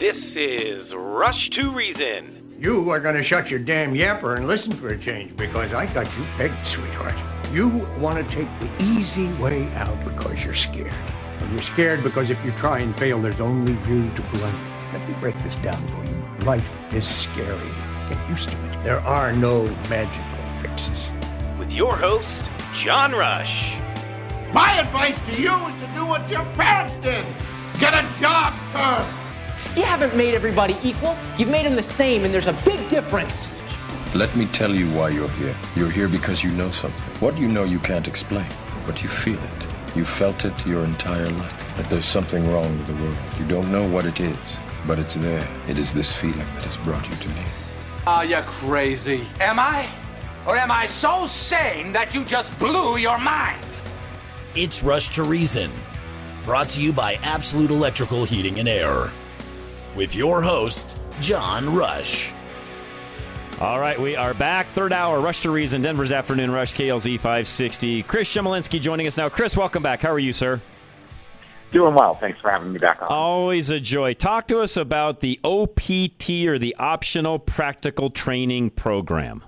This is Rush to Reason. You are going to shut your damn yapper and listen for a change because I got you pegged, sweetheart. You want to take the easy way out because you're scared. And you're scared because if you try and fail, there's only you to blame. Let me break this down for you. Life is scary. Get used to it. There are no magical fixes. With your host, John Rush. My advice to you is to do what your parents did. Get a job, sir. You haven't made everybody equal. You've made them the same, and there's a big difference. Let me tell you why you're here. You're here because you know something. What you know you can't explain, but you feel it. You felt it your entire life, that there's something wrong with the world. You don't know what it is, but it's there. It is this feeling that has brought you to me. Are you crazy? Am I? Or am I so sane that you just blew your mind? It's Rush to Reason, brought to you by Absolute Electrical Heating and Air, with your host, John Rush. All right, we are back. Third hour, Rush to Reason, Denver's Afternoon Rush, KLZ 560. Chris Shemolinsky joining us now. Chris, welcome back. How are you, sir? Doing well. Thanks for having me back on. Always a joy. Talk to us about the OPT, or the Optional Practical Training Program.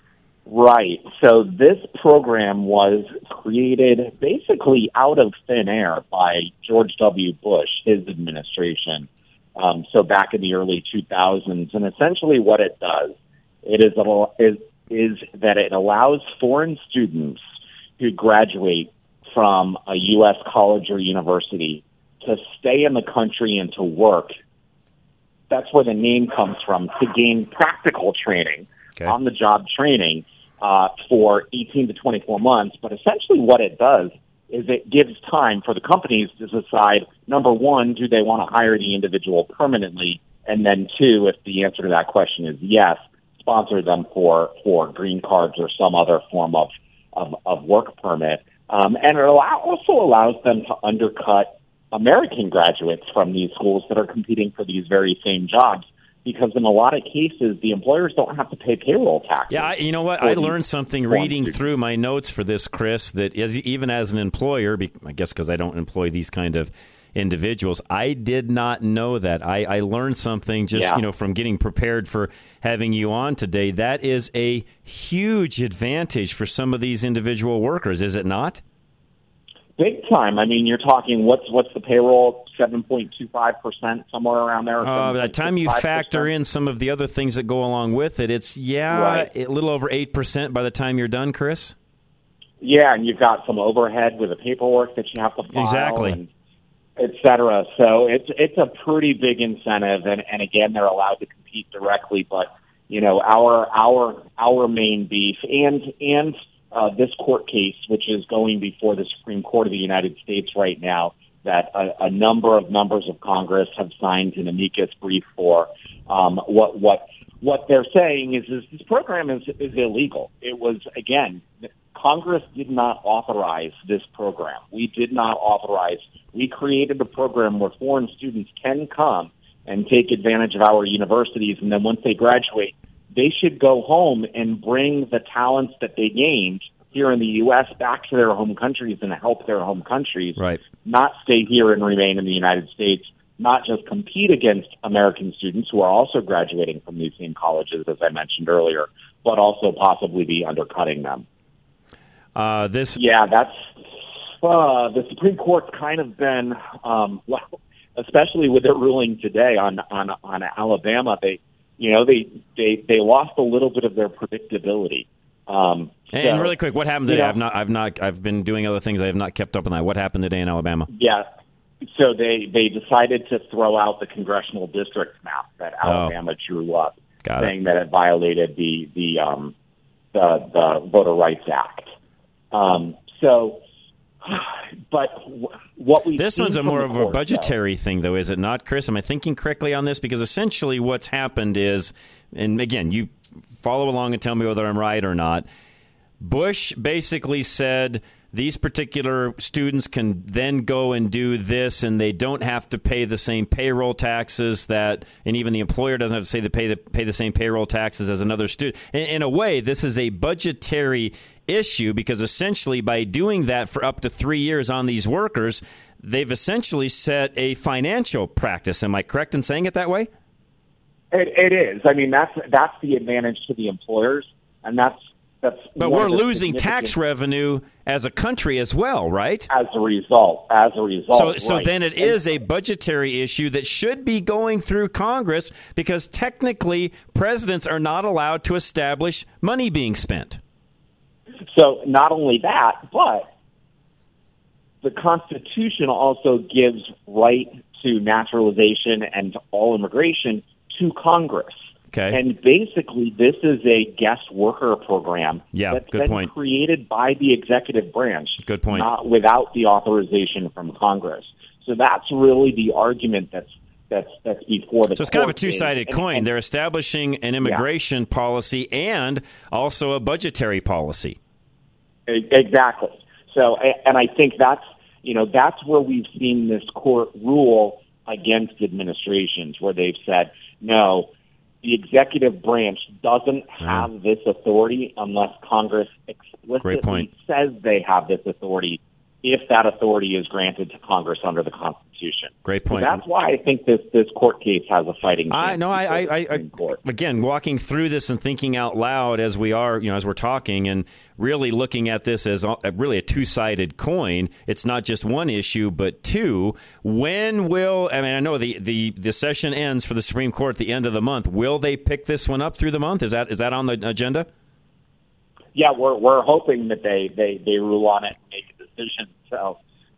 Right. So this program was created basically out of thin air by George W. Bush, his administration, so back in the early 2000s. And essentially what it does, is that it allows foreign students who graduate from a U.S. college or university to stay in the country and to work. That's where the name comes from, to gain practical training, on-the-job training, for 18 to 24 months. But essentially what it does is it gives time for the companies to decide, number one, do they want to hire the individual permanently? And then two, if the answer to that question is yes, sponsor them for green cards or some other form of work permit. And it also allows them to undercut American graduates from these schools that are competing for these very same jobs, because in a lot of cases, the employers don't have to pay payroll taxes. Yeah, you know what? I learned something reading through my notes for this, Chris, that even as an employer, I guess because I don't employ these kind of individuals, I did not know that. I learned something just from getting prepared for having you on today. That is a huge advantage for some of these individual workers, is it not? Big time. I mean, you're talking, what's the payroll, 7.25%, somewhere around there? By the time you factor in some of the other things that go along with it, it's, a little over 8% by the time you're done, Chris? Yeah, and you've got some overhead with the paperwork that you have to file. Exactly. And et cetera. So it's a pretty big incentive, and again, they're allowed to compete directly, but, our main beef and this court case, which is going before the Supreme Court of the United States right now, that a number of members of Congress have signed an amicus brief for. What they're saying is this program is illegal. It was, again, Congress did not authorize this program. We did not authorize. We created a program where foreign students can come and take advantage of our universities, and then once they graduate, they should go home and bring the talents that they gained here in the U.S. back to their home countries and help their home countries, right? Not stay here and remain in the United States, not just compete against American students who are also graduating from these same colleges, as I mentioned earlier, but also possibly be undercutting them. That's the Supreme Court's kind of been, especially with their ruling today on Alabama, they lost a little bit of their predictability. And really quick, what happened today? I've been doing other things. I have not kept up on that. What happened today in Alabama? Yeah. So they decided to throw out the congressional district map that Alabama drew up, saying that it violated the Voter Rights Act. But what we this one's more of a budgetary thing, though, is it not, Chris? Am I thinking correctly on this? Because essentially, what's happened is, and again, you follow along and tell me whether I'm right or not. Bush basically said these particular students can then go and do this, and they don't have to pay the same payroll taxes and even the employer doesn't have to say pay the same payroll taxes as another student. In a way, this is a budgetary issue because essentially by doing that for up to 3 years on these workers, they've essentially set a financial practice. Am I correct in saying it that way? It is. I mean, that's the advantage to the employers, and that's. But we're losing tax revenue as a country as well, right? As a result. So right. then it is a budgetary issue that should be going through Congress because technically presidents are not allowed to establish money being spent. So not only that, but the Constitution also gives right to naturalization and to all immigration to Congress. Okay. And basically, this is a guest worker program that's been created by the executive branch. Good point. Not without the authorization from Congress. So that's really the argument that's before the court. So it's kind of a two-sided coin. They're establishing an immigration policy and also a budgetary policy. Exactly. So, and I think that's where we've seen this court rule against administrations, where they've said, no, the executive branch doesn't have this authority unless Congress explicitly says they have this authority, if that authority is granted to Congress under the Constitution. Great point. So that's why I think this court case has a fighting chance. I again, walking through this and thinking out loud as we are, as we're talking, and really looking at this as really a two-sided coin. It's not just one issue, but two. When will? I mean, I know the session ends for the Supreme Court at the end of the month. Will they pick this one up through the month? Is that on the agenda? Yeah, we're hoping that they rule on it and make a decision. So,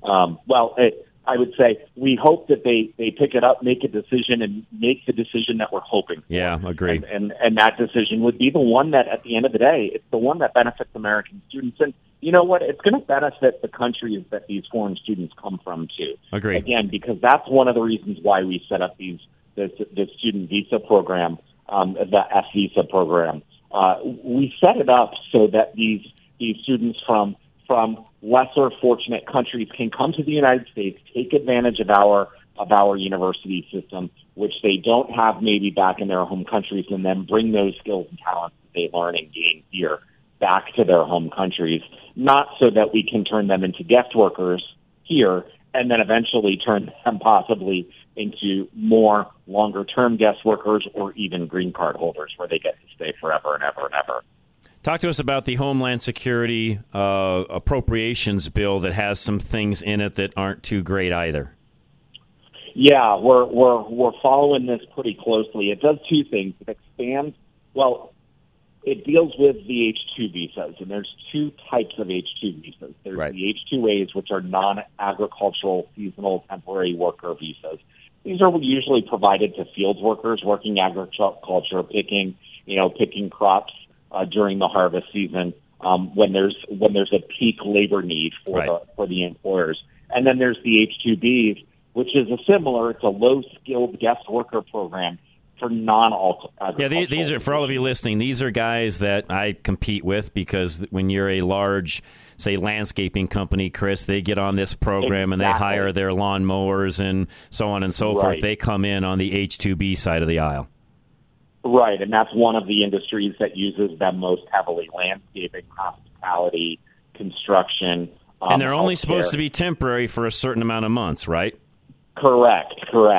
I would say we hope that they pick it up, make a decision, and make the decision that we're hoping for. Yeah, agreed. And that decision would be the one that, at the end of the day, it's the one that benefits American students. And you know what? It's going to benefit the countries that these foreign students come from, too. Agreed. Again, because that's one of the reasons why we set up this student visa program, the F-visa program. We set it up so that these students from lesser fortunate countries can come to the United States, take advantage of our university system, which they don't have maybe back in their home countries, and then bring those skills and talents that they learn and gain here back to their home countries, not so that we can turn them into guest workers here and then eventually turn them possibly into more longer-term guest workers or even green card holders where they get to stay forever and ever and ever. Talk to us about the Homeland Security appropriations bill that has some things in it that aren't too great either. Yeah, we're following this pretty closely. It does two things. It expands, it deals with the H-2 visas, and there's two types of H-2 visas. There's the H-2As, which are non-agricultural, seasonal, temporary worker visas. These are usually provided to field workers working agriculture, picking crops during the harvest season when there's a peak labor need for the employers. And then there's the H-2Bs, which is it's a low-skilled guest worker program for non-agricultural. Yeah, these are, for all of you listening, these are guys that I compete with because when you're a large, say, landscaping company, Chris, they get on this program and they hire their lawn mowers and so on and so forth. They come in on the H-2B side of the aisle. Right, and that's one of the industries that uses them most heavily: landscaping, hospitality, construction. And they're only supposed to be temporary for a certain amount of months, right? Correct.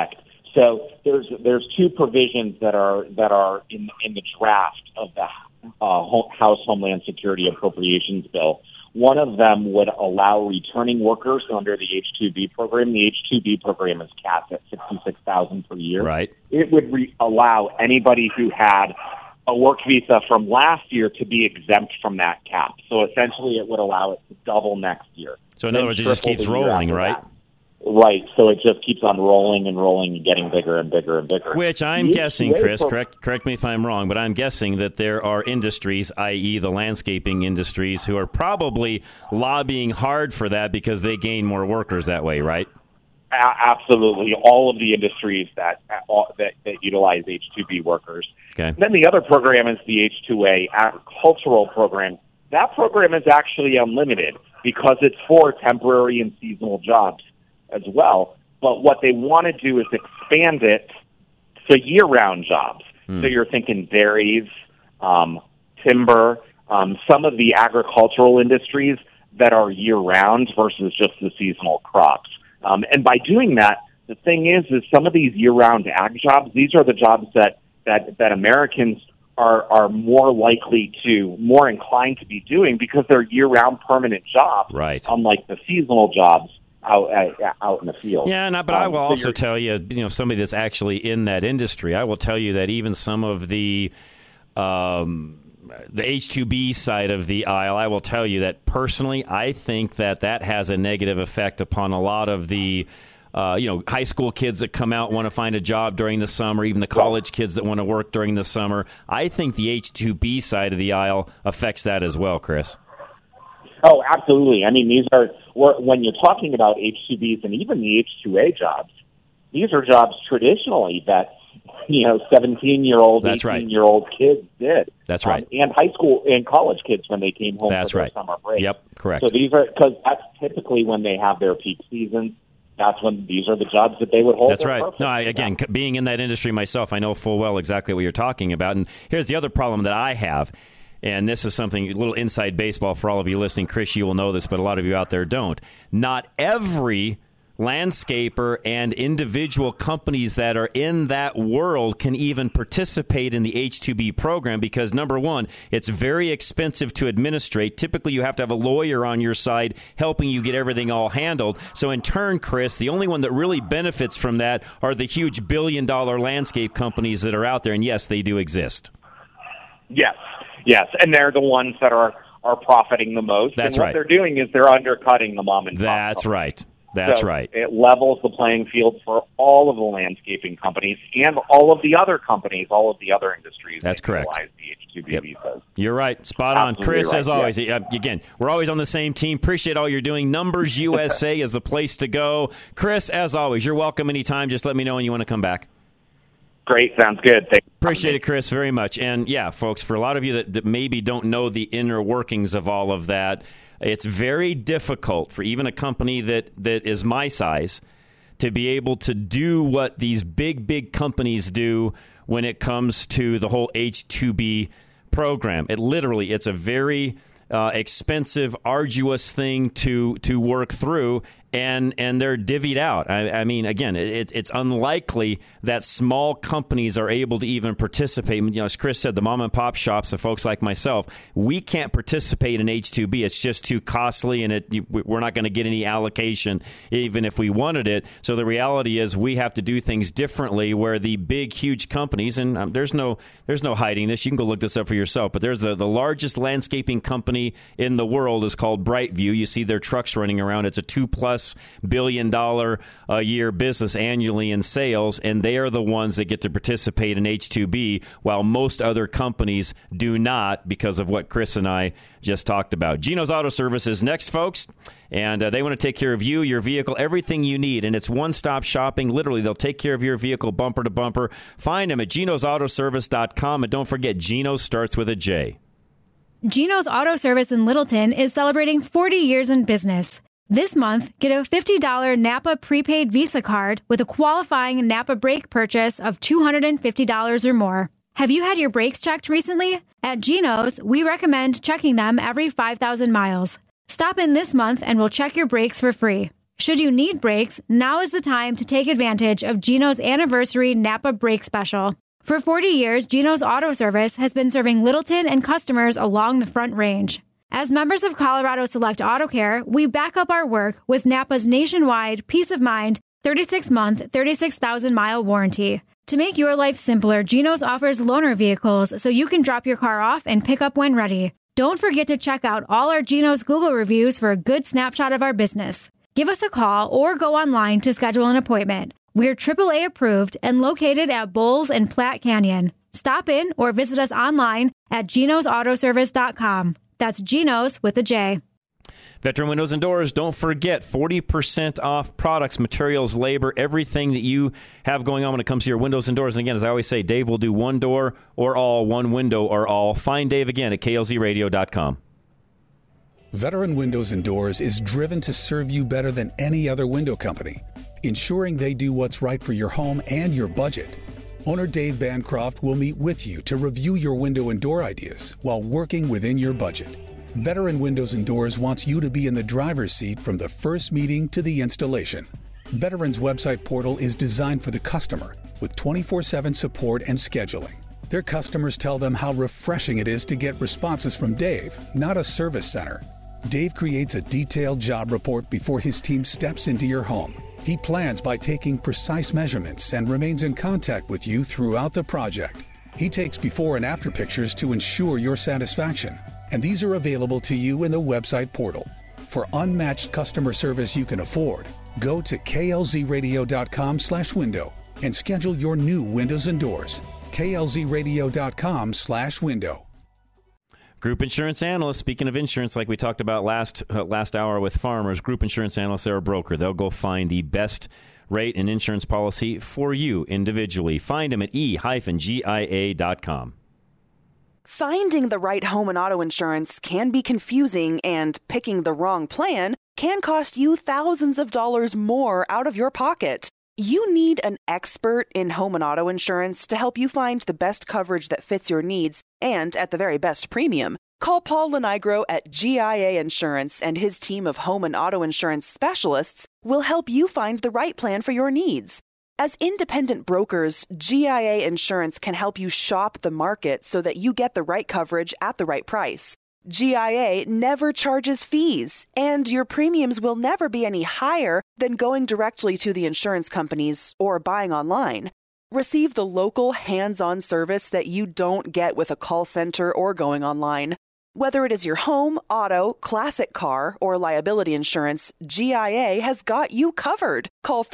So there's two provisions that are in the draft of the House Homeland Security Appropriations Bill. One of them would allow returning workers under the H-2B program. The H-2B program is capped at $66,000 per year. Right. It would allow anybody who had a work visa from last year to be exempt from that cap. So essentially, it would allow it to double next year. So in other words, it just keeps rolling, right? Right, so it just keeps on rolling and getting bigger and bigger and bigger. Which I'm guessing, Chris, correct me if I'm wrong, but I'm guessing that there are industries, i.e. the landscaping industries, who are probably lobbying hard for that because they gain more workers that way, right? Absolutely. All of the industries that utilize H-2B workers. Okay. Then the other program is the H-2A agricultural program. That program is actually unlimited because it's for temporary and seasonal jobs as well. But what they want to do is expand it to year-round jobs. So you're thinking berries, timber, some of the agricultural industries that are year-round versus just the seasonal crops. And by doing that, the thing is some of these year-round ag jobs, these are the jobs that Americans are more inclined to be doing because they're year-round permanent jobs, right? Unlike the seasonal jobs out in the field. Yeah, but I will also tell you, somebody that's actually in that industry, I will tell you that even some of the H-2B side of the aisle, I will tell you that personally, I think that has a negative effect upon a lot of the high school kids that come out and want to find a job during the summer, even the college kids that want to work during the summer. I think the H-2B side of the aisle affects that as well, Chris. Oh, absolutely. I mean, these are, when you're talking about H-2Bs and even the H-2A jobs, these are jobs traditionally that 17-year-old, 18-year-old kids did. That's right. And high school and college kids when they came home for their summer break. Yep, correct. So these are, because that's typically when they have their peak seasons. That's when these are the jobs that they would hold. That's right. No, being in that industry myself, I know full well exactly what you're talking about. And here's the other problem that I have, and this is something, a little inside baseball for all of you listening. Chris, you will know this, but a lot of you out there don't. Not every landscaper and individual companies that are in that world can even participate in the H-2B program because, number one, it's very expensive to administrate. Typically, you have to have a lawyer on your side helping you get everything all handled. So in turn, Chris, the only one that really benefits from that are the huge billion-dollar landscape companies that are out there, and yes, they do exist. Yes, and they're the ones that are profiting the most. That's and what they're doing is they're undercutting the mom and pop. That's right. That's right. It levels the playing field for all of the landscaping companies and all of the other companies, all of the other industries. That's correct. The H-2B visas. You're right. Spot on. Chris, right. As always, again, we're always on the same team. Appreciate all you're doing. Numbers USA is the place to go. Chris, as always, you're welcome anytime. Just let me know when you want to come back. Great. Sounds good. Thanks. Appreciate it, Chris, very much. And, yeah, folks, for a lot of you that maybe don't know the inner workings of all of that, it's very difficult for even a company that is my size to be able to do what these big companies do when it comes to the whole H-2B program. It's a very expensive, arduous thing to work through, and they're divvied out. I mean, again, it's unlikely that small companies are able to even participate. As Chris said, the mom and pop shops, the folks like myself, we can't participate in H-2B. It's just too costly, and we're not going to get any allocation even if we wanted it. So the reality is we have to do things differently, where the big, huge companies, and there's no hiding this. You can go look this up for yourself, but there's the largest landscaping company in the world is called Brightview. You see their trucks running around. It's a $2+ billion a year business annually in sales, and they are the ones that get to participate in H-2B, while most other companies do not because of what Chris and I just talked about. Geno's Auto Service is next, folks, and they want to take care of you, your vehicle, everything you need, and it's one-stop shopping. Literally, they'll take care of your vehicle bumper to bumper. Find them at genosautoservice.com, and don't forget, Geno starts with a J. Geno's Auto Service in Littleton is celebrating 40 years in business. This month, get a $50 Napa prepaid Visa card with a qualifying Napa brake purchase of $250 or more. Have you had your brakes checked recently? At Geno's, we recommend checking them every 5,000 miles. Stop in this month and we'll check your brakes for free. Should you need brakes, now is the time to take advantage of Geno's Anniversary Napa Brake Special. For 40 years, Geno's Auto Service has been serving Littleton and customers along the Front Range. As members of Colorado Select Auto Care, we back up our work with Napa's nationwide peace of mind 36-month, 36,000-mile warranty. To make your life simpler, Geno's offers loaner vehicles so you can drop your car off and pick up when ready. Don't forget to check out all our Geno's Google reviews for a good snapshot of our business. Give us a call or go online to schedule an appointment. We're AAA approved and located at Bowles and Platte Canyon. Stop in or visit us online at genosautoservice.com. That's Geno's with a J. Veteran Windows and Doors, don't forget 40% off products, materials, labor, everything that you have going on when it comes to your windows and doors. And again, as I always say, Dave will do one door or all, one window or all. Find Dave again at klzradio.com. Veteran Windows and Doors is driven to serve you better than any other window company, ensuring they do what's right for your home and your budget. Owner Dave Bancroft will meet with you to review your window and door ideas while working within your budget. Veteran Windows and Doors wants you to be in the driver's seat from the first meeting to the installation. Veterans website portal is designed for the customer with 24/7 support and scheduling. Their customers tell them how refreshing it is to get responses from Dave, not a service center. Dave creates a detailed job report before his team steps into your home. He plans by taking precise measurements and remains in contact with you throughout the project. He takes before and after pictures to ensure your satisfaction, and these are available to you in the website portal. For unmatched customer service you can afford, go to klzradio.com/window and schedule your new windows and doors. klzradio.com/window. Group insurance analysts, speaking of insurance, like we talked about last hour with Farmers, group insurance analysts, they're a broker. They'll go find the best rate and insurance policy for you individually. Find them at e-gia.com. Finding the right home and auto insurance can be confusing, and picking the wrong plan can cost you thousands of dollars more out of your pocket. You need an expert in home and auto insurance to help you find the best coverage that fits your needs and at the very best premium. Call Paul Lenigro at GIA Insurance, and his team of home and auto insurance specialists will help you find the right plan for your needs. As independent brokers, GIA Insurance can help you shop the market so that you get the right coverage at the right price. GIA never charges fees, and your premiums will never be any higher than going directly to the insurance companies or buying online. Receive the local hands-on service that you don't get with a call center or going online. Whether it is your home, auto, classic car, or liability insurance, GIA has got you covered. Call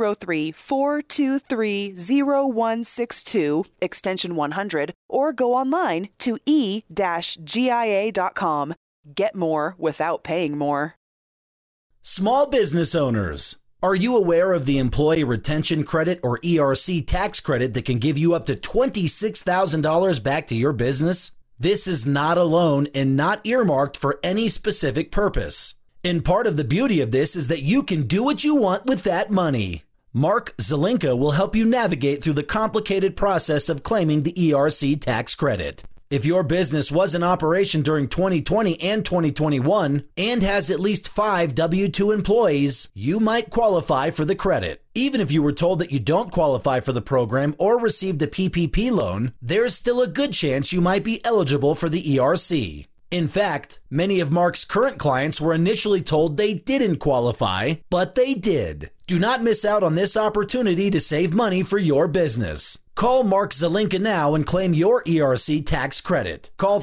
303-423-0162, extension 100, or go online to e-gia.com. Get more without paying more. Small business owners, are you aware of the Employee Retention Credit, or ERC tax credit, that can give you up to $26,000 back to your business? This is not a loan and not earmarked for any specific purpose. And part of the beauty of this is that you can do what you want with that money. Mark Zelinka will help you navigate through the complicated process of claiming the ERC tax credit. If your business was in operation during 2020 and 2021 and has at least 5 W-2 employees, you might qualify for the credit. Even if you were told that you don't qualify for the program or received a PPP loan, there's still a good chance you might be eligible for the ERC. In fact, many of Mark's current clients were initially told they didn't qualify, but they did. Do not miss out on this opportunity to save money for your business. Call Mark Zelinka now and claim your ERC tax credit. Call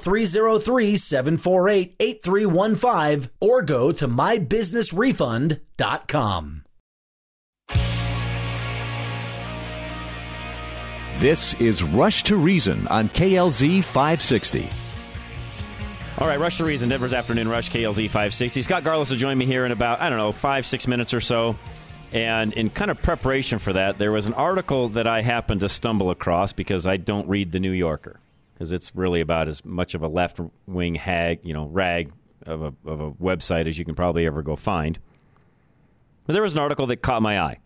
303-748-8315 or go to mybusinessrefund.com. This is Rush to Reason on KLZ 560. All right, Rush to Reason, Denver's Afternoon Rush, KLZ 560. Scott Garlis will join me here in about, 5-6 minutes or so. And in kind of preparation for that, there was an article that I happened to stumble across because I don't read The New Yorker, because it's really about as much of a left-wing rag of a website as you can probably ever go find. But there was an article that caught my eye.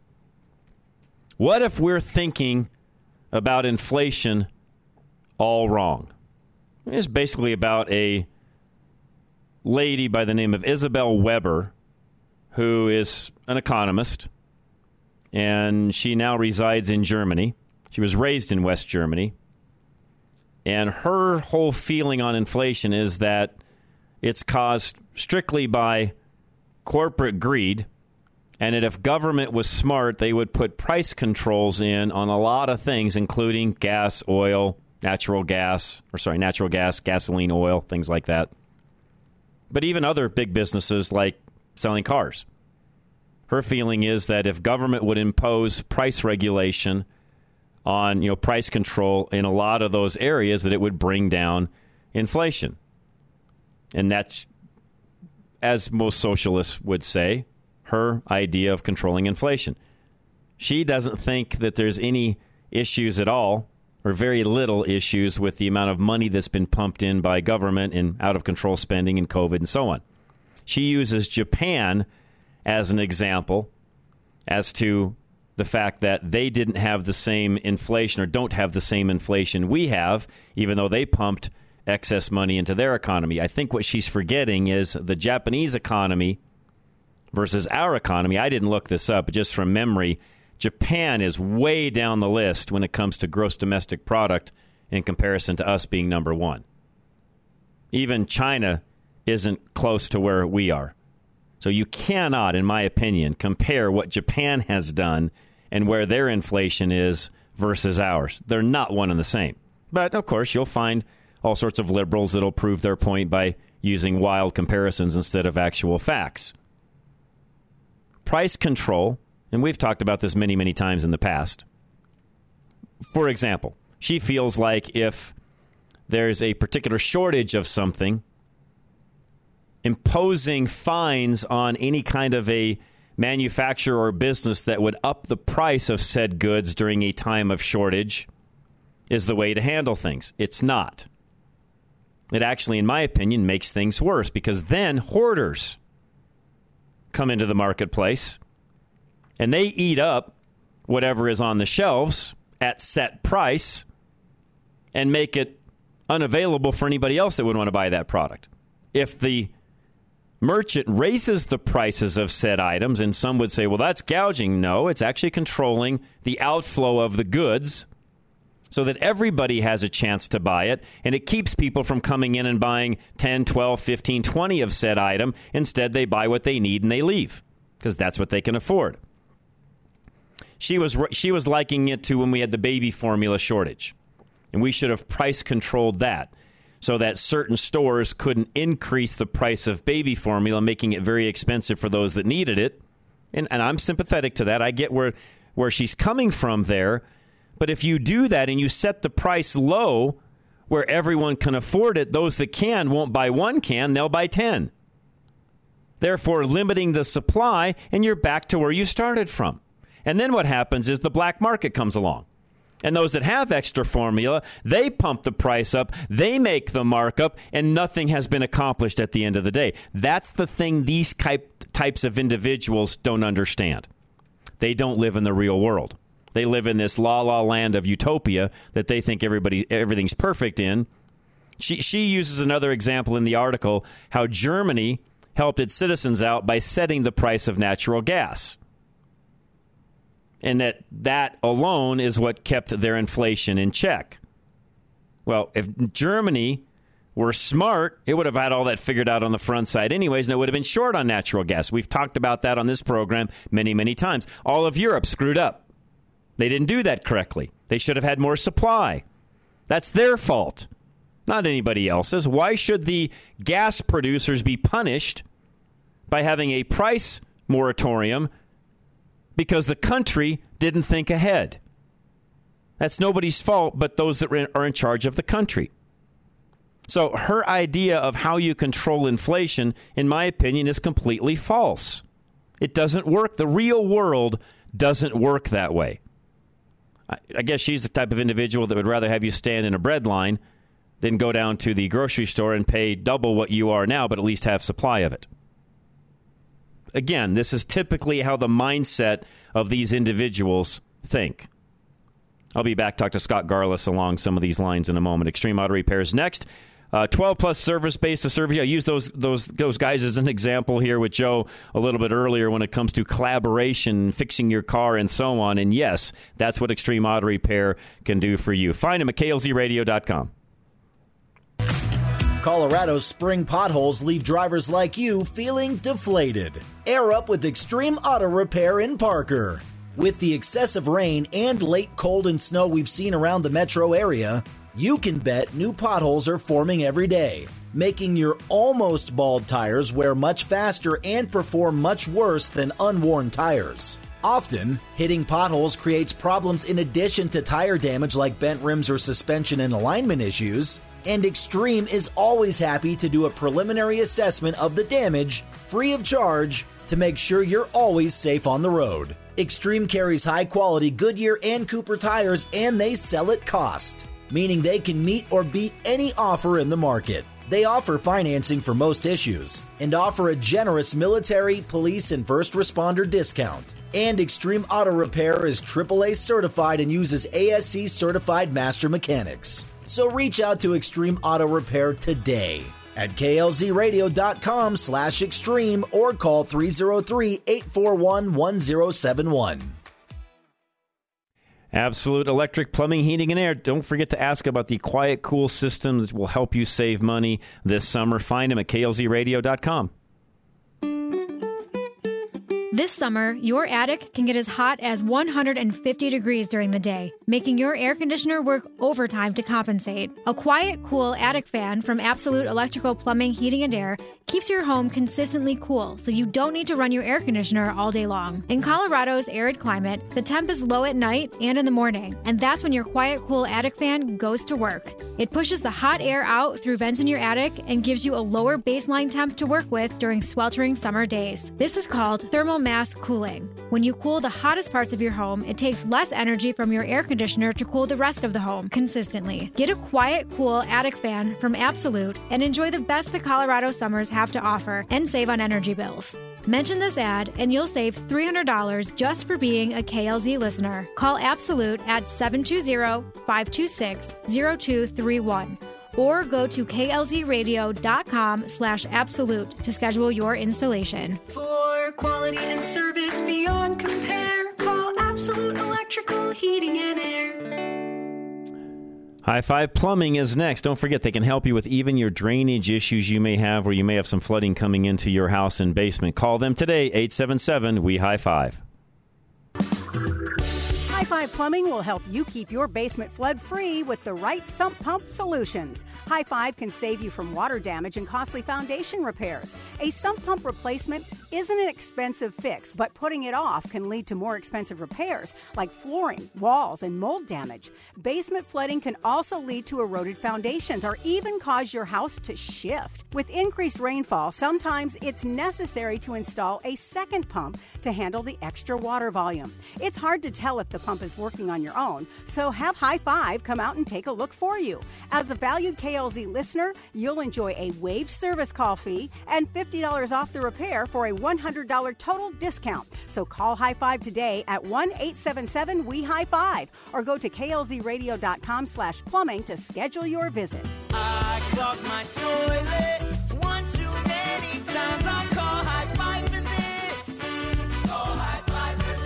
What if we're thinking about inflation all wrong? It's basically about a lady by the name of Isabel Weber, who is an economist, and she now resides in Germany. She was raised in West Germany. And her whole feeling on inflation is that it's caused strictly by corporate greed, and that if government was smart, they would put price controls in on a lot of things, including gas, oil, natural gas, gasoline, oil, things like that. But even other big businesses like selling cars. Her feeling is that if government would impose price regulation on, price control in a lot of those areas, that it would bring down inflation. And that's, as most socialists would say, her idea of controlling inflation. She doesn't think that there's any issues at all, or very little issues, with the amount of money that's been pumped in by government and out-of-control spending and COVID and so on. She uses Japan as an example as to the fact that they didn't have the same inflation or don't have the same inflation we have, even though they pumped excess money into their economy. I think what she's forgetting is the Japanese economy versus our economy. I didn't look this up, but just from memory, Japan is way down the list when it comes to gross domestic product in comparison to us being number one. Even China isn't close to where we are. So you cannot, in my opinion, compare what Japan has done and where their inflation is versus ours. They're not one and the same. But, of course, you'll find all sorts of liberals that'll prove their point by using wild comparisons instead of actual facts. Price control, and we've talked about this many, many times in the past. For example, she feels like if there's a particular shortage of something, imposing fines on any kind of a manufacturer or business that would up the price of said goods during a time of shortage is the way to handle things. It's not. It actually, in my opinion, makes things worse because then hoarders come into the marketplace and they eat up whatever is on the shelves at set price and make it unavailable for anybody else that would want to buy that product. If the merchant raises the prices of said items, and some would say, well, that's gouging. No, it's actually controlling the outflow of the goods so that everybody has a chance to buy it, and it keeps people from coming in and buying 10, 12, 15, 20 of said item. Instead, they buy what they need and they leave because that's what they can afford. She was likening it to when we had the baby formula shortage, and we should have price controlled that so that certain stores couldn't increase the price of baby formula, making it very expensive for those that needed it. And I'm sympathetic to that. I get where she's coming from there. But if you do that and you set the price low where everyone can afford it, those that can won't buy one can, they'll buy 10. Therefore, limiting the supply, and you're back to where you started from. And then what happens is the black market comes along. And those that have extra formula, they pump the price up, they make the markup, and nothing has been accomplished at the end of the day. That's the thing these types of individuals don't understand. They don't live in the real world. They live in this la-la land of utopia that they think everything's perfect in. She uses another example in the article, how Germany helped its citizens out by setting the price of natural gas. And that alone is what kept their inflation in check. Well, if Germany were smart, it would have had all that figured out on the front side anyways, and it would have been short on natural gas. We've talked about that on this program many, many times. All of Europe screwed up. They didn't do that correctly. They should have had more supply. That's their fault, not anybody else's. Why should the gas producers be punished by having a price moratorium because the country didn't think ahead? That's nobody's fault but those that are in charge of the country. So her idea of how you control inflation, in my opinion, is completely false. It doesn't work. The real world doesn't work that way. I guess she's the type of individual that would rather have you stand in a bread line than go down to the grocery store and pay double what you are now, but at least have supply of it. Again, this is typically how the mindset of these individuals think. I'll be back, talk to Scott Garlis along some of these lines in a moment. Extreme Auto Repairs next. 12-plus service-based service. I use those guys as an example here with Joe a little bit earlier when it comes to collaboration, fixing your car, and so on. And yes, that's what Extreme Auto Repair can do for you. Find them at klzradio.com. Colorado's spring potholes leave drivers like you feeling deflated. Air up with Extreme Auto Repair in Parker. With the excessive rain and late cold and snow we've seen around the metro area, you can bet new potholes are forming every day, making your almost bald tires wear much faster and perform much worse than unworn tires. Often, hitting potholes creates problems in addition to tire damage like bent rims or suspension and alignment issues, and Extreme is always happy to do a preliminary assessment of the damage, free of charge, to make sure you're always safe on the road. Extreme carries high-quality Goodyear and Cooper tires, and they sell at cost, meaning they can meet or beat any offer in the market. They offer financing for most issues and offer a generous military, police, and first responder discount. And Extreme Auto Repair is AAA certified and uses ASC certified master mechanics. So reach out to Extreme Auto Repair today at klzradio.com/extreme or call 303-841-1071. Absolute Electric Plumbing, Heating, and Air. Don't forget to ask about the Quiet Cool system that will help you save money this summer. Find them at klzradio.com. This summer, your attic can get as hot as 150 degrees during the day, making your air conditioner work overtime to compensate. A Quiet Cool attic fan from Absolute Electrical Plumbing, Heating, and Air keeps your home consistently cool, so you don't need to run your air conditioner all day long. In Colorado's arid climate, the temp is low at night and in the morning, and that's when your Quiet Cool attic fan goes to work. It pushes the hot air out through vents in your attic and gives you a lower baseline temp to work with during sweltering summer days. This is called thermal mass cooling. When you cool the hottest parts of your home, it takes less energy from your air conditioner to cool the rest of the home consistently. Get a Quiet Cool attic fan from Absolute and enjoy the best the Colorado summers have to offer and save on energy bills. Mention this ad and you'll save $300 just for being a KLZ listener. Call Absolute at 720-526-0231 or go to klzradio.com/absolute to schedule your installation. For quality and service beyond compare, call Absolute Electrical Heating and Air. High Five Plumbing is next. Don't forget, they can help you with even your drainage issues you may have, or you may have some flooding coming into your house and basement. Call them today, 877-WE-HIGH-FIVE. High Five Plumbing will help you keep your basement flood-free with the right sump pump solutions. High Five can save you from water damage and costly foundation repairs. A sump pump replacement isn't an expensive fix, but putting it off can lead to more expensive repairs like flooring, walls, and mold damage. Basement flooding can also lead to eroded foundations or even cause your house to shift. With increased rainfall, sometimes it's necessary to install a second pump to handle the extra water volume. It's hard to tell if the pump is working on your own, so have High Five come out and take a look for you. As a valued KLZ listener, you'll enjoy a waived service call fee and $50 off the repair for a $100 total discount. So call High Five today at 1-877-WE-HIGH-FIVE or go to klzradio.com/plumbing to schedule your visit. I clogged my toilet one too many times. I call High Five for this. Call High Five for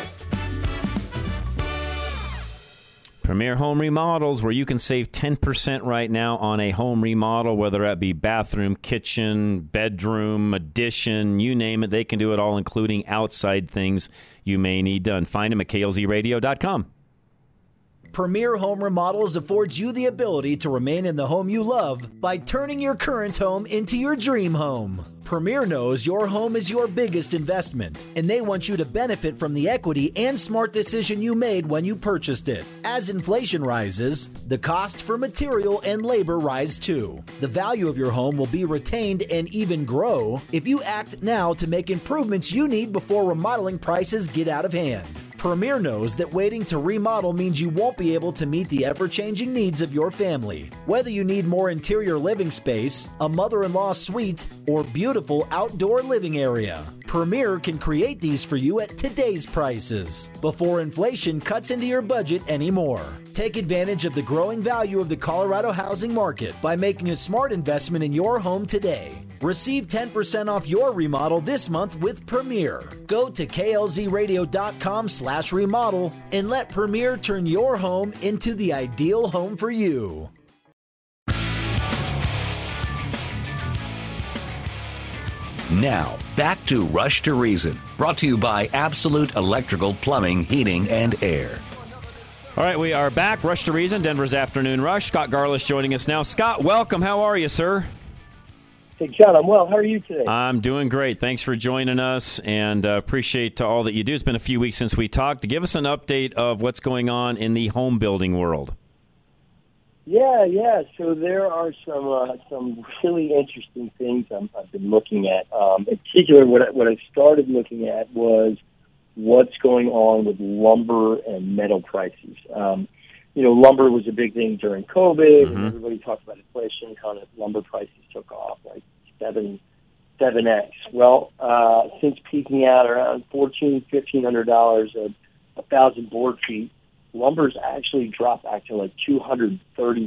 this. Premier Home Remodels, where you can save 10% right now on a home remodel, whether that be bathroom, kitchen, bedroom, addition, you name it. They can do it all, including outside things you may need done. Find them at klzradio.com. Premier Home Remodels affords you the ability to remain in the home you love by turning your current home into your dream home. Premier knows your home is your biggest investment, and they want you to benefit from the equity and smart decision you made when you purchased it. As inflation rises, the cost for material and labor rise too. The value of your home will be retained and even grow if you act now to make improvements you need before remodeling prices get out of hand. Premier knows that waiting to remodel means you won't be able to meet the ever-changing needs of your family. Whether you need more interior living space, a mother-in-law suite, or beautiful outdoor living area, Premier can create these for you at today's prices, before inflation cuts into your budget anymore. Take advantage of the growing value of the Colorado housing market by making a smart investment in your home today. Receive 10% off your remodel this month with Premier. Go to klzradio.com/remodel and let Premier turn your home into the ideal home for you. Now, back to Rush to Reason, brought to you by Absolute Electrical Plumbing, Heating, and Air. All right, we are back. Rush to Reason, Denver's Afternoon Rush. Scott Garlish joining us now. Scott, welcome. How are you, sir? Hey, John, I'm well. How are you today? I'm doing great. Thanks for joining us, and appreciate all that you do. It's been a few weeks since we talked. To give us an update of what's going on in the home building world. Yeah. So there are some really interesting things I've been looking at. In particular, what I started looking at was what's going on with lumber and metal prices. Lumber was a big thing during COVID, and everybody talked about inflation, how lumber prices took off like 7 7X. Well, since peaking out around $1,400-1,500 a 1,000 board feet, lumber's actually dropped back to like $234,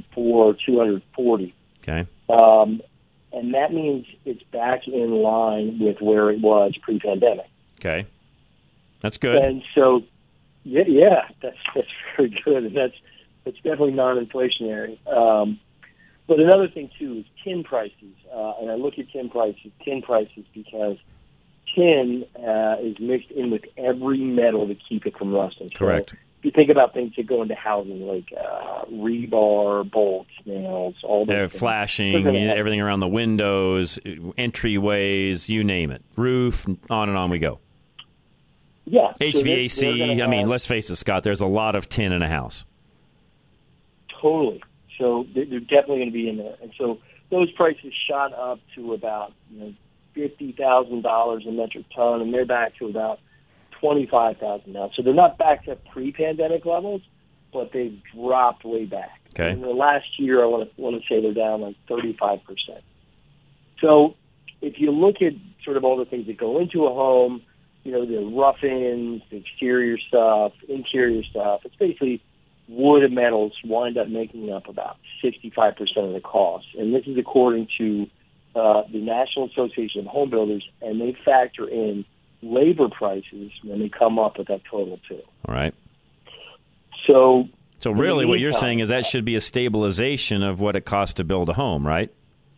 $240. Okay. And that means it's back in line with where it was pre-pandemic. Okay. That's good. And so, yeah, that's very good, and that's definitely non-inflationary. But another thing too is tin prices, and I look at tin prices because tin is mixed in with every metal to keep it from rusting. Correct. So if you think about things that go into housing, like rebar, bolts, nails, all those things, flashing, everything around the windows, entryways, you name it, roof, on and on we go. Yeah. HVAC, let's face it, Scott, there's a lot of tin in a house. Totally. So they're definitely going to be in there. And so those prices shot up to about $50,000 a metric ton, and they're back to about $25,000 now. So they're not back to pre-pandemic levels, but they've dropped way back. Okay. In the last year, I want to say they're down like 35%. So if you look at sort of all the things that go into a home, the rough-ins, the exterior stuff, interior stuff, it's basically wood and metals wind up making up about 65% of the cost. And this is according to the National Association of Home Builders, and they factor in labor prices when they come up with that total, too. All right. So really what you're saying is that should be a stabilization of what it costs to build a home, right?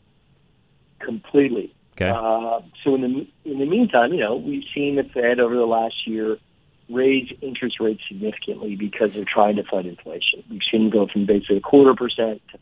Completely. Okay. So in the meantime, we've seen the Fed over the last year raise interest rates significantly because they're trying to fight inflation. We've seen them go from basically 0.25% to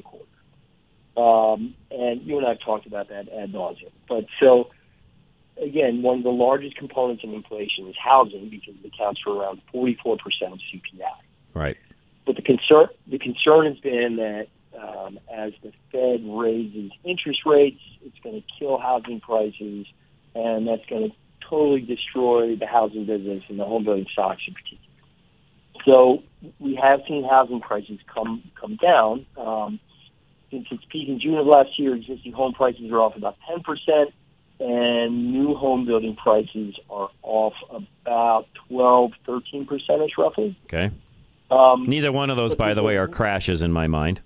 5.25%. And you and I have talked about that ad nauseum. But so, again, one of the largest components of inflation is housing because it accounts for around 44% of CPI. Right. But the concern has been that as the Fed raises interest rates, it's going to kill housing prices, and that's going to totally destroy the housing business and the home building stocks in particular. So we have seen housing prices come down. Since its peak in June of last year, existing home prices are off about 10%, and new home building prices are off about 12-13% roughly. Okay. Neither one of those, by the way, are crashes in my mind.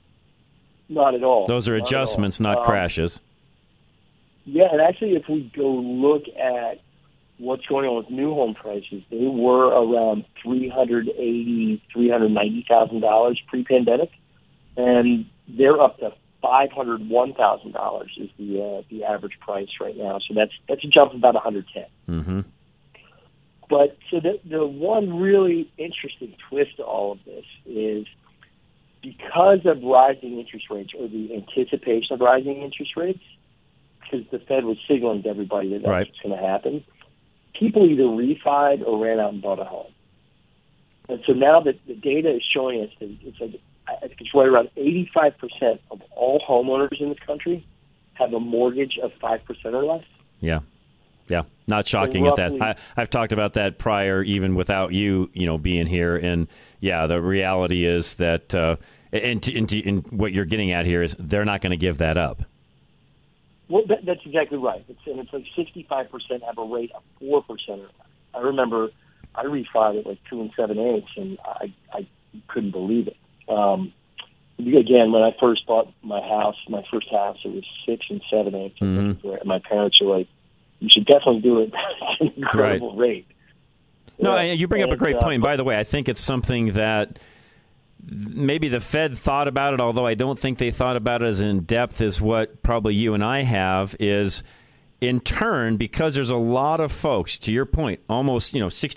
Not at all. Those are adjustments, not crashes. Yeah, and actually, if we go look at what's going on with new home prices, they were around $380,000, $390,000 pre-pandemic, and they're up to $501,000 is the average price right now. So that's a jump of about $110,000. Mm-hmm. But so the one really interesting twist to all of this is because of rising interest rates, or the anticipation of rising interest rates, because the Fed was signaling to everybody that that's what's going to happen, people either refied or ran out and bought a home. And so now that the data is showing us that it's right around 85% of all homeowners in this country have a mortgage of 5% or less. Yeah. Yeah, not shocking at that. I've talked about that prior, even without you being here. And yeah, the reality is that, and what you're getting at here is they're not going to give that up. Well, that's exactly right. It's like 65% have a rate of 4% or less. I remember I refiled at like 2 7/8, and I couldn't believe it. Again, when I first bought my first house, it was 6 7/8. Mm-hmm. My parents were like, "You should definitely do it." It's an incredible rate. No, you bring up a great point. By the way, I think it's something that maybe the Fed thought about it, although I don't think they thought about it as in depth as what probably you and I have, is in turn, because there's a lot of folks, to your point, almost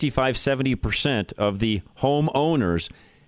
65-70% of the homeowners,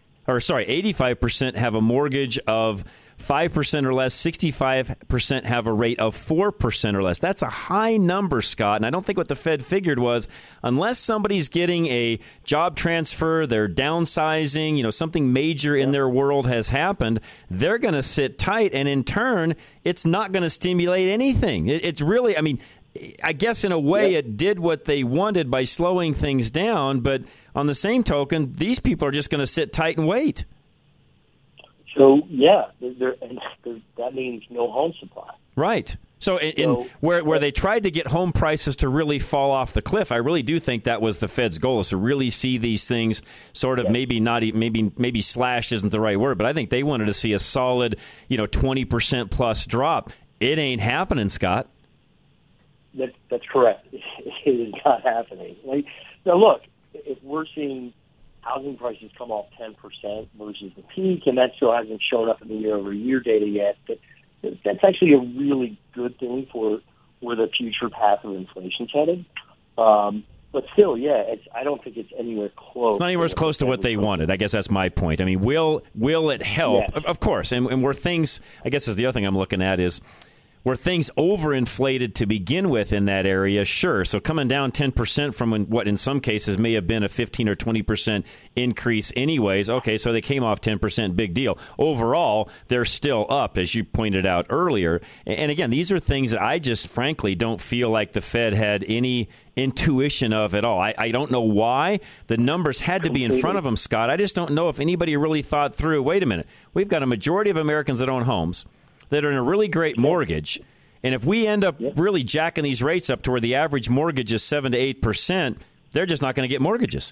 85% have a mortgage of 5% or less, 65% have a rate of 4% or less. That's a high number, Scott. And I don't think what the Fed figured was, unless somebody's getting a job transfer, they're downsizing, something major in their world has happened, they're going to sit tight. And in turn, it's not going to stimulate anything. It's really, I guess in a way it did what they wanted by slowing things down. But on the same token, these people are just going to sit tight and wait. So, yeah, that means no home supply. Right. So, where they tried to get home prices to really fall off the cliff, I really do think that was the Fed's goal, is to really see these things sort of maybe slashed isn't the right word, but I think they wanted to see a solid 20% plus drop. It ain't happening, Scott. That's correct. It is not happening. Now, look, if we're seeing housing prices come off 10% versus the peak, and that still hasn't shown up in the year-over-year data yet, that's actually a really good thing for where the future path of inflation's headed. But still, I don't think it's anywhere close. It's not anywhere close to what they wanted. I guess that's my point. I mean, will it help? Yes. Of course. And where things, I guess is the other thing I'm looking at is, were things overinflated to begin with in that area? Sure. So coming down 10% from what in some cases may have been a 15 or 20% increase anyways. Okay, so they came off 10%, big deal. Overall, they're still up, as you pointed out earlier. And again, these are things that I just frankly don't feel like the Fed had any intuition of at all. I don't know why. The numbers had to be in front of them, Scott. I just don't know if anybody really thought through, wait a minute, we've got a majority of Americans that own homes that are in a really great mortgage. And if we end up really jacking these rates up to where the average mortgage is 7 to 8%, they're just not going to get mortgages.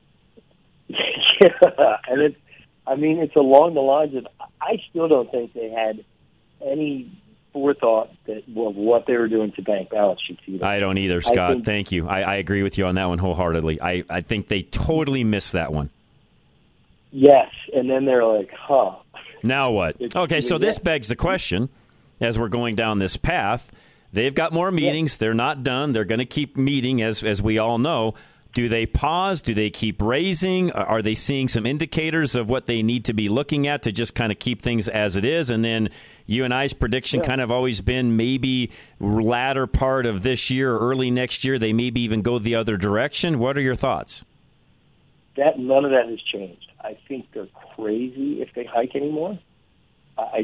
And it's along the lines of, I still don't think they had any forethought of what they were doing to bank balance sheets either. I don't either, Scott. Thank you. I agree with you on that one wholeheartedly. I think they totally missed that one. Yes, and then they're like, Now what? Okay, so this begs the question, as we're going down this path, they've got more meetings. They're not done. They're going to keep meeting, as we all know. Do they pause? Do they keep raising? Are they seeing some indicators of what they need to be looking at to just kind of keep things as it is? And then you and I's prediction kind of always been maybe latter part of this year or early next year, they maybe even go the other direction. What are your thoughts? None of that has changed. I think they're crazy if they hike anymore. I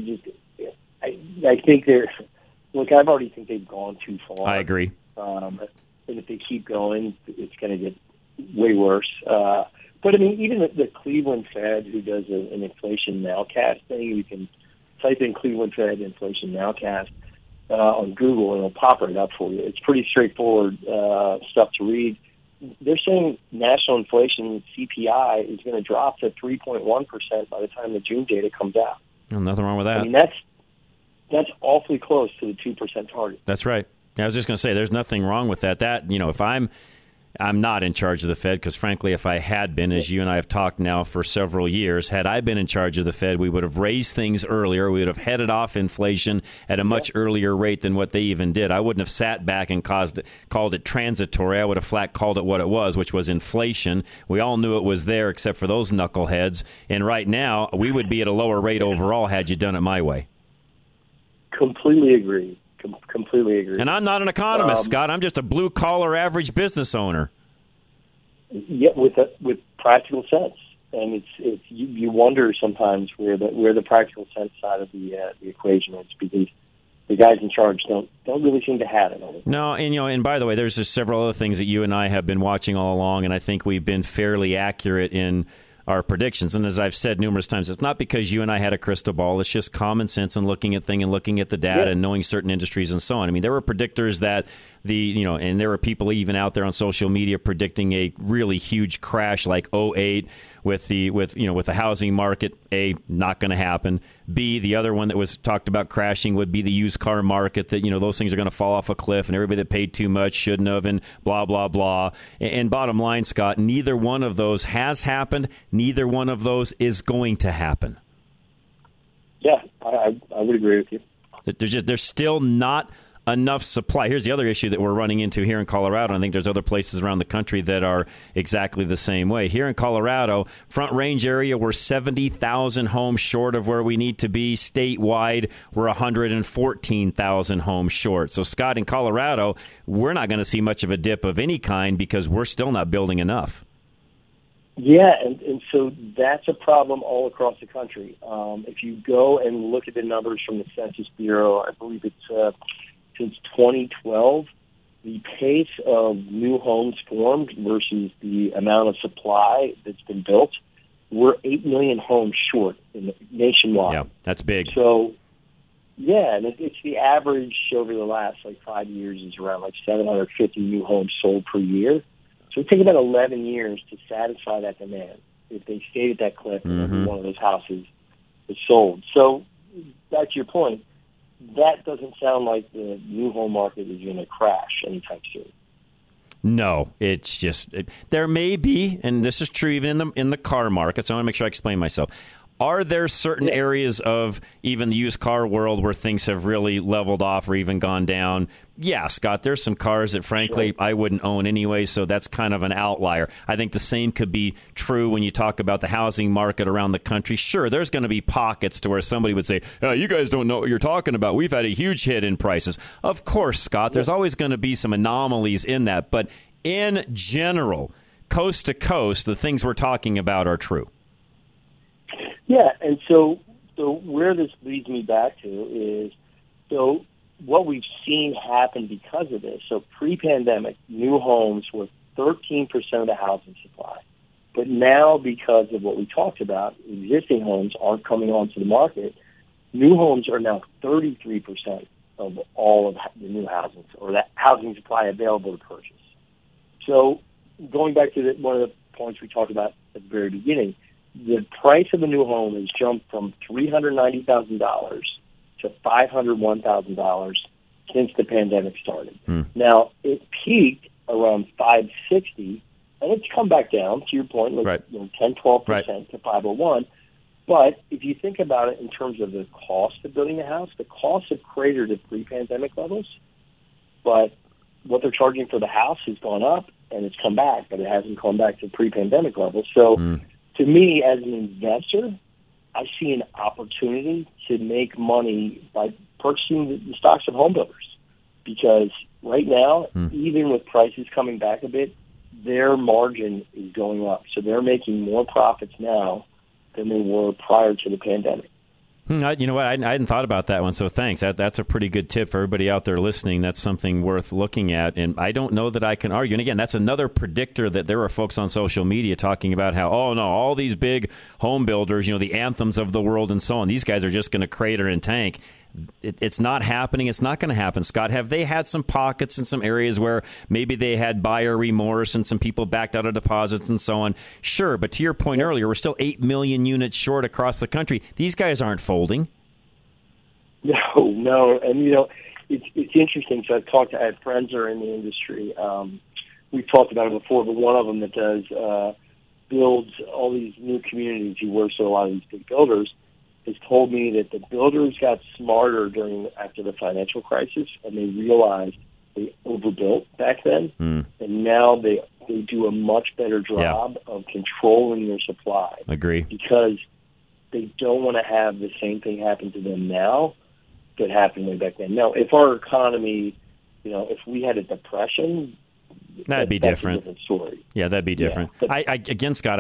think they're. Look, I already think they've gone too far. I agree. And if they keep going, it's going to get way worse. But I mean, even the Cleveland Fed, who does an inflation nowcast thing, you can type in Cleveland Fed inflation nowcast on Google, and it'll pop right up for you. It's pretty straightforward stuff to read. They're saying national inflation, CPI, is going to drop to 3.1% by the time the June data comes out. Well, nothing wrong with that. I mean, that's awfully close to the 2% target. That's right. I was just going to say, there's nothing wrong with that. If I'm not in charge of the Fed, because frankly, if I had been, as you and I have talked now for several years, had I been in charge of the Fed, we would have raised things earlier. We would have headed off inflation at a much earlier rate than what they even did. I wouldn't have sat back and called it transitory. I would have flat called it what it was, which was inflation. We all knew it was there except for those knuckleheads. And right now, we would be at a lower rate overall had you done it my way. Completely agree. Completely agree. And I'm not an economist, Scott. I'm just a blue-collar average business owner. Yeah, with practical sense, and it's you wonder sometimes where the practical sense side of the equation is, because the guys in charge don't really seem to have it. No, and by the way, there's just several other things that you and I have been watching all along, and I think we've been fairly accurate in our predictions. And as I've said numerous times, it's not because you and I had a crystal ball. It's just common sense and looking at things and looking at the data and knowing certain industries and so on. I mean, there were predictors that and there were people even out there on social media predicting a really huge crash like 2008 with the housing market. A, not going to happen. B, the other one that was talked about crashing would be the used car market, that those things are going to fall off a cliff and everybody that paid too much shouldn't have, and blah blah blah. And bottom line, Scott, neither one of those has happened. Neither one of those is going to happen. Yeah, I would agree with you. There's still not enough supply. Here's the other issue that we're running into here in Colorado. I think there's other places around the country that are exactly the same way. Here in Colorado, Front Range area, we're 70,000 homes short of where we need to be. Statewide, we're 114,000 homes short. So, Scott, in Colorado, we're not going to see much of a dip of any kind because we're still not building enough. Yeah, and so that's a problem all across the country. If you go and look at the numbers from the Census Bureau, I believe it's since 2012, the pace of new homes formed versus the amount of supply that's been built, we're 8 million homes short nationwide. Yeah, that's big. So Yeah, and it's the average over the last 5 years is around 750 new homes sold per year. So it takes about 11 years to satisfy that demand if they stayed at that clip and every one of those houses is sold. So back to your point, that doesn't sound like the new home market is going to crash anytime soon. No, it's just there may be, and this is true even in the car market. So I want to make sure I explain myself. Are there certain areas of even the used car world where things have really leveled off or even gone down? Yeah, Scott, there's some cars that, frankly, I wouldn't own anyway, so that's kind of an outlier. I think the same could be true when you talk about the housing market around the country. Sure, there's going to be pockets to where somebody would say, oh, you guys don't know what you're talking about. We've had a huge hit in prices. Of course, Scott, there's always going to be some anomalies in that. But in general, coast to coast, the things we're talking about are true. Yeah, and so where this leads me back to is, so what we've seen happen because of this. So pre-pandemic, new homes were 13% of the housing supply. But now, because of what we talked about, existing homes aren't coming onto the market, new homes are now 33% of all of the new housing, or that housing supply available to purchase. So going back to one of the points we talked about at the very beginning, the price of a new home has jumped from $390,000 to $501,000 since the pandemic started. Now, it peaked around $560,000, and it's come back down, to your point, 10-12% to $501,000. But if you think about it in terms of the cost of building a house, the costs have cratered at pre-pandemic levels, but what they're charging for the house has gone up, and it's come back, but it hasn't come back to pre-pandemic levels. So to me, as an investor, I see an opportunity to make money by purchasing the stocks of home builders, because right now, even with prices coming back a bit, their margin is going up. So they're making more profits now than they were prior to the pandemic. You know what? I hadn't thought about that one, so thanks. That's a pretty good tip for everybody out there listening. That's something worth looking at, and I don't know that I can argue. And again, that's another predictor that there are folks on social media talking about how, oh, no, all these big home builders, the Anthems of the world and so on, these guys are just going to crater and tank. It's not happening. It's not going to happen, Scott. Have they had some pockets in some areas where maybe they had buyer remorse and some people backed out of deposits and so on? Sure, but to your point earlier, we're still 8 million units short across the country. These guys aren't folding. No. And, it's interesting. So I have friends that are in the industry. We've talked about it before, but one of them that does builds all these new communities. He works with a lot of these big builders. Has told me that the builders got smarter after the financial crisis, and they realized they overbuilt back then, and now they do a much better job of controlling their supply. Agree. Because they don't want to have the same thing happen to them now that happened way back then. Now, if our economy, if we had a depression, that'd be different. That's a different story. Yeah, that'd be different. Yeah, again, Scott,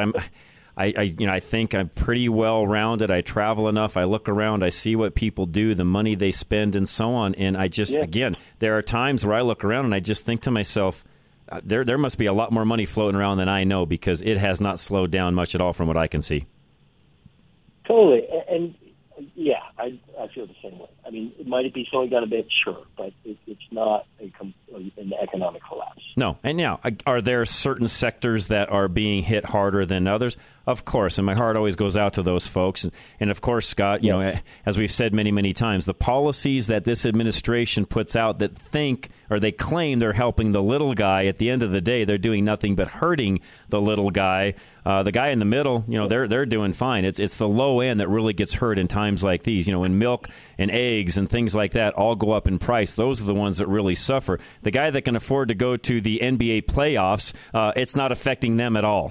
I think I'm pretty well rounded. I travel enough. I look around. I see what people do, the money they spend, and so on. And I just, again, there are times where I look around and I just think to myself, there must be a lot more money floating around than I know, because it has not slowed down much at all from what I can see. Totally. And yeah, I feel the same way. I mean, it might be slowing down a bit, sure, but it's not an economic collapse. No. And now, are there certain sectors that are being hit harder than others? Of course, and my heart always goes out to those folks. And of course, Scott, as we've said many, many times, the policies that this administration puts out that they claim they're helping the little guy, at the end of the day, they're doing nothing but hurting the little guy. The guy in the middle, they're doing fine. It's the low end that really gets hurt in times like these. When milk and eggs and things like that all go up in price, those are the ones that really suffer. The guy that can afford to go to the NBA playoffs, it's not affecting them at all.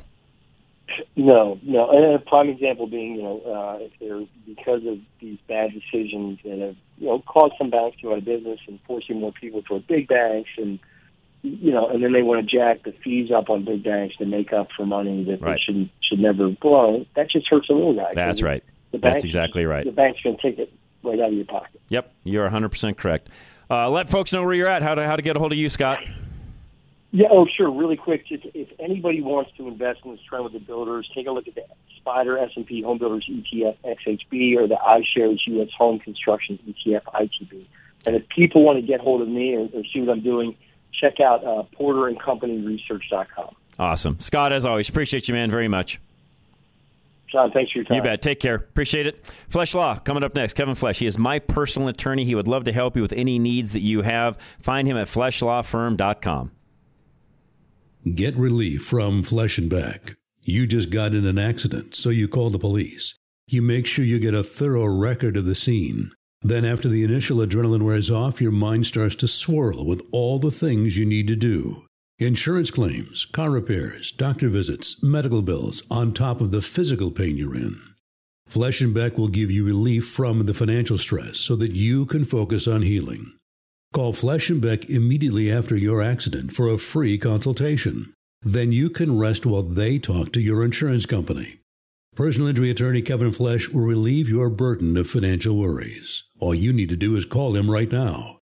No. And a prime example being, if they're, because of these bad decisions that have, caused some banks to go out of business and forcing more people toward big banks, and and then they want to jack the fees up on big banks to make up for money that they should never blow. That just hurts the little guy. That's right. That's exactly right. The bank's going to take it right out of your pocket. Yep, you're 100% correct. Let folks know where you're at, how to get a hold of you, Scott. Yeah, oh, sure. Really quick, just if anybody wants to invest in this trend with the builders, take a look at the SPDR S&P Home Builders ETF XHB or the iShares U.S. Home Construction ETF ITB. And if people want to get hold of me or see what I'm doing, check out PorterandCompanyResearch.com. Awesome. Scott, as always, appreciate you, man, very much. John, thanks for your time. You bet. Take care. Appreciate it. Flesh Law coming up next. Kevin Flesh. He is my personal attorney. He would love to help you with any needs that you have. Find him at FleshLawFirm.com. Get relief from Flesh and Beck. You just got in an accident, so you call the police. You make sure you get a thorough record of the scene. Then after the initial adrenaline wears off, your mind starts to swirl with all the things you need to do. Insurance claims, car repairs, doctor visits, medical bills, on top of the physical pain you're in. Flesh and Beck will give you relief from the financial stress so that you can focus on healing. Call Flesh and Beck immediately after your accident for a free consultation. Then you can rest while they talk to your insurance company. Personal injury attorney Kevin Flesh will relieve your burden of financial worries. All you need to do is call him right now.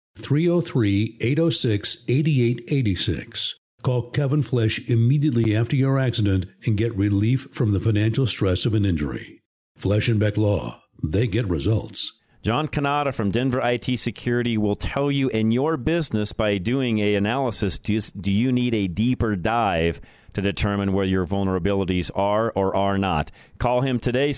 303-806-8886. Call Kevin Flesh immediately after your accident and get relief from the financial stress of an injury. Flesh and Beck Law. They get results. John Canada from Denver IT Security will tell you in your business by doing an analysis, do you need a deeper dive to determine where your vulnerabilities are or are not. Call him today,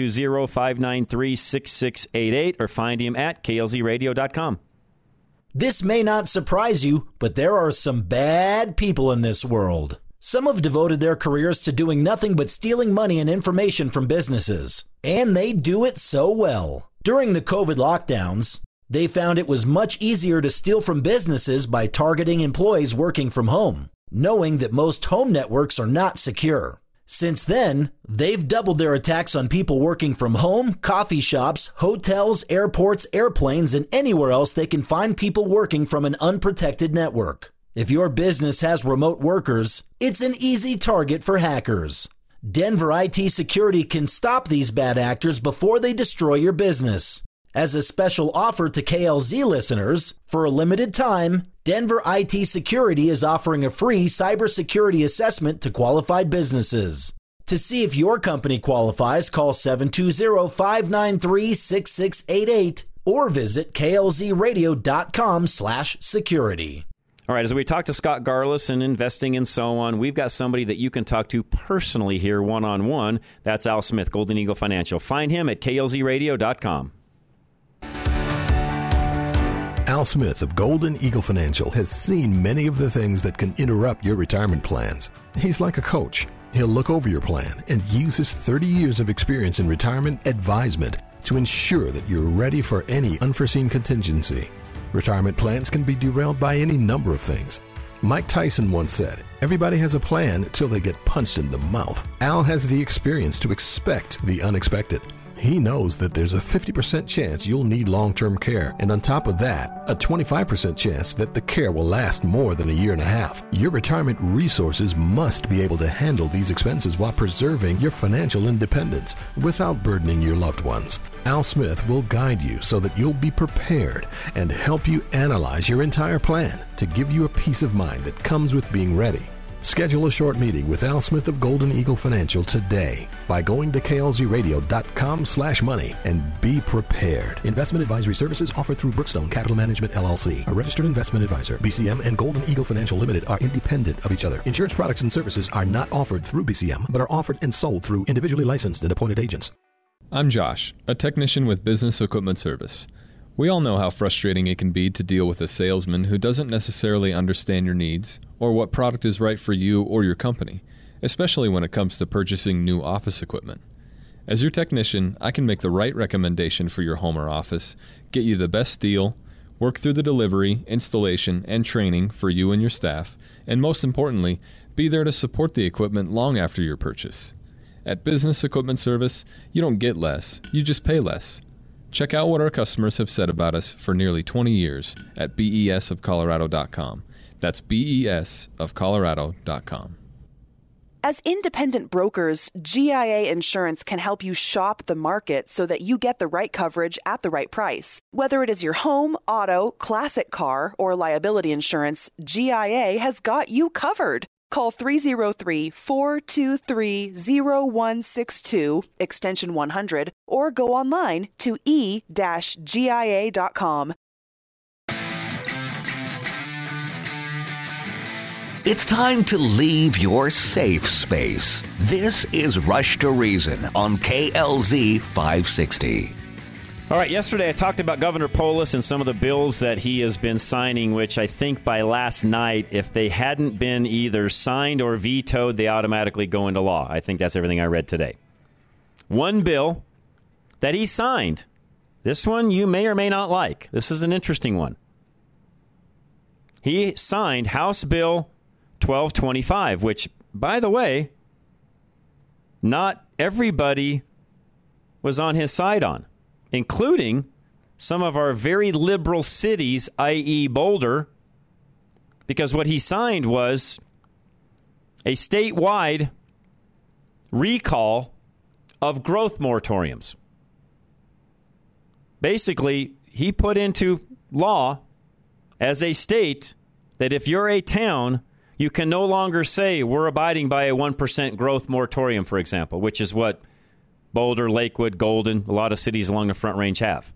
720-593-6688, or find him at klzradio.com. This may not surprise you, but there are some bad people in this world. Some have devoted their careers to doing nothing but stealing money and information from businesses. And they do it so well. During the COVID lockdowns, they found it was much easier to steal from businesses by targeting employees working from home, knowing that most home networks are not secure. Since then, they've doubled their attacks on people working from home, coffee shops, hotels, airports, airplanes, and anywhere else they can find people working from an unprotected network. If your business has remote workers, it's an easy target for hackers. Denver IT Security can stop these bad actors before they destroy your business. As a special offer to KLZ listeners, for a limited time, Denver IT Security is offering a free cybersecurity assessment to qualified businesses. To see if your company qualifies, call 720-593-6688 or visit klzradio.com/security. All right, as we talk to Scott Garlis and investing and so on, we've got somebody that you can talk to personally here one-on-one. That's Al Smith, Golden Eagle Financial. Find him at klzradio.com. Al Smith of Golden Eagle Financial has seen many of the things that can interrupt your retirement plans. He's like a coach. He'll look over your plan and use his 30 years of experience in retirement advisement to ensure that you're ready for any unforeseen contingency. Retirement plans can be derailed by any number of things. Mike Tyson once said, "Everybody has a plan till they get punched in the mouth." Al has the experience to expect the unexpected. He knows that there's a 50% chance you'll need long-term care, and on top of that, a 25% chance that the care will last more than a year and a half. Your retirement resources must be able to handle these expenses while preserving your financial independence without burdening your loved ones. Al Smith will guide you so that you'll be prepared and help you analyze your entire plan to give you a peace of mind that comes with being ready. Schedule a short meeting with Al Smith of Golden Eagle Financial today by going to klzradio.com/money and be prepared. Investment advisory services offered through Brookstone Capital Management, LLC, a registered investment advisor. BCM and Golden Eagle Financial Limited are independent of each other. Insurance products and services are not offered through BCM, but are offered and sold through individually licensed and appointed agents. I'm Josh, a technician with Business Equipment Service. We all know how frustrating it can be to deal with a salesman who doesn't necessarily understand your needs or what product is right for you or your company, especially when it comes to purchasing new office equipment. As your technician, I can make the right recommendation for your home or office, get you the best deal, work through the delivery, installation, and training for you and your staff, and most importantly, be there to support the equipment long after your purchase. At Business Equipment Service, you don't get less, you just pay less. Check out what our customers have said about us for nearly 20 years at besofcolorado.com. That's besofcolorado.com. As independent brokers, GIA Insurance can help you shop the market so that you get the right coverage at the right price. Whether it is your home, auto, classic car, or liability insurance, GIA has got you covered. Call 303-423-0162, extension 100, or go online to e-gia.com. It's time to leave your safe space. This is Rush to Reason on KLZ 560. All right, yesterday I talked about Governor Polis and some of the bills that he has been signing, which I think by last night, if they hadn't been either signed or vetoed, they automatically go into law. I think that's everything I read today. One bill that he signed, this one you may or may not like. This is an interesting one. He signed House Bill 1225, which, by the way, not everybody was on his side on, including some of our very liberal cities, i.e. Boulder, because what he signed was a statewide recall of growth moratoriums. Basically, he put into law as a state that if you're a town, you can no longer say we're abiding by a 1% growth moratorium, for example, which is what Boulder, Lakewood, Golden, a lot of cities along the Front Range have.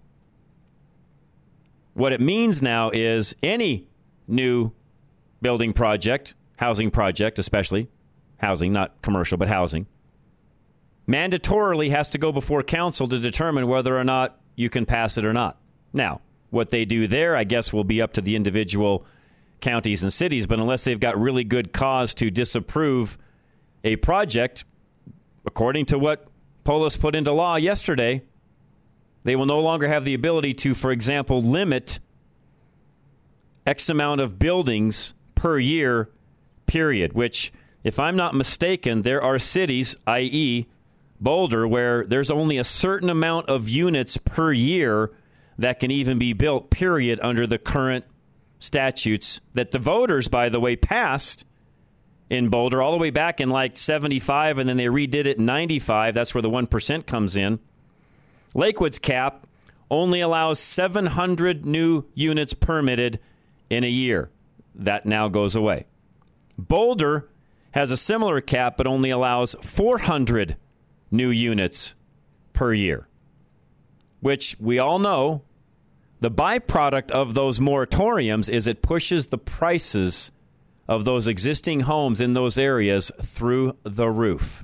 What it means now is any new building project, housing project especially, housing, not commercial, but housing, mandatorily has to go before council to determine whether or not you can pass it or not. Now, what they do there, I guess, will be up to the individual counties and cities, but unless they've got really good cause to disapprove a project, according to what Polis put into law yesterday, they will no longer have the ability to, for example, limit X amount of buildings per year, period, which, if I'm not mistaken, there are cities, i.e. Boulder, where there's only a certain amount of units per year that can even be built, period, under the current statutes that the voters, by the way, passed in Boulder all the way back in like 75, and then they redid it in 95. That's where the 1% comes in. Lakewood's cap only allows 700 new units permitted in a year. That now goes away. Boulder has a similar cap, but only allows 400 new units per year, which we all know the byproduct of those moratoriums is it pushes the prices of those existing homes in those areas through the roof.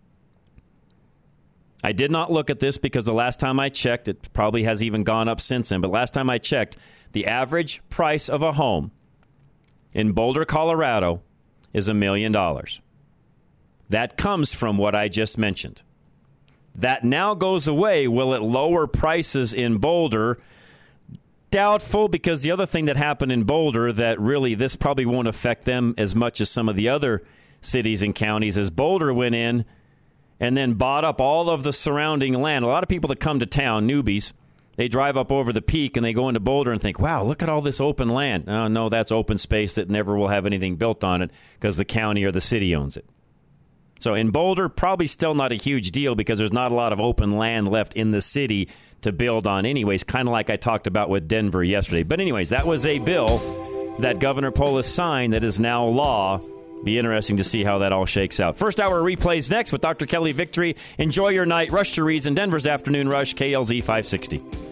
I did not look at this because the last time I checked, it probably has even gone up since then, but last time I checked, the average price of a home in Boulder, Colorado is $1 million. That comes from what I just mentioned. That now goes away. Will it lower prices in Boulder? Doubtful, because the other thing that happened in Boulder that really this probably won't affect them as much as some of the other cities and counties is Boulder went in and then bought up all of the surrounding land. A lot of people that come to town, newbies, they drive up over the peak and they go into Boulder and think, wow, look at all this open land. Oh, no, that's open space that never will have anything built on it because the county or the city owns it. So in Boulder, probably still not a huge deal because there's not a lot of open land left in the city to build on anyways, kind of like I talked about with Denver yesterday. But anyways, that was a bill that Governor Polis signed that is now law. Be interesting to see how that all shakes out. First hour replays next with Dr. Kelly Victory. Enjoy your night. Rush to Reason, Denver's Afternoon Rush, KLZ 560.